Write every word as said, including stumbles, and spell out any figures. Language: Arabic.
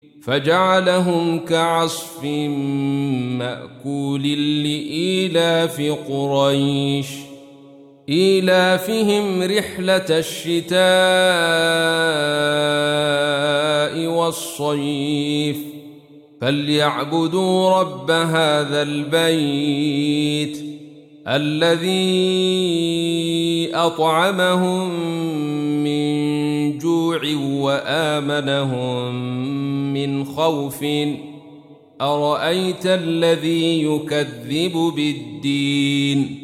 فجعلهم كعصف مأكول لإيلاف قريش إيلافهم رحلة الشتاء والصيف فليعبدوا رب هذا البيت الذي أطعمهم من جوع وآمنهم من خوف أرأيت الذي يكذب بالدين